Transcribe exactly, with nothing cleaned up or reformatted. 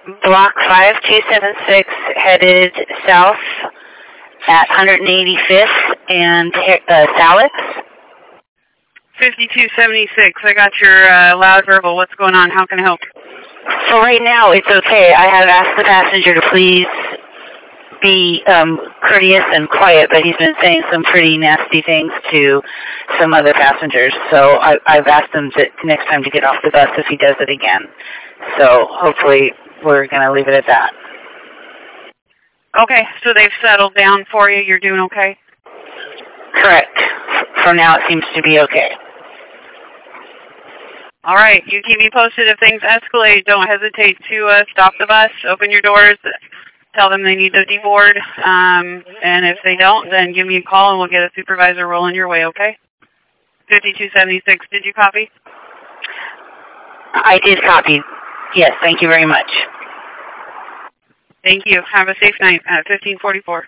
Block five two seven six, headed south at one eighty-fifth and uh, Salix. fifty-two seventy-six, I got your uh, loud verbal. What's going on? How can I help? So right now, it's okay. I have asked the passenger to please be um, courteous and quiet, but he's been saying some pretty nasty things to some other passengers. So I, I've asked him to, next time to get off the bus if he does it again. So hopefully we're going to leave it at that. Okay, so they've settled down for you. You're doing okay? Correct. For now, it seems to be okay. All right, you keep me posted if things escalate. Don't hesitate to uh, stop the bus, open your doors, tell them they need to deboard, um, and if they don't, then give me a call and we'll get a supervisor rolling your way, okay? fifty-two seventy-six, did you copy? I did copy. Yes, thank you very much. Thank you. Have a safe night at fifteen forty-four.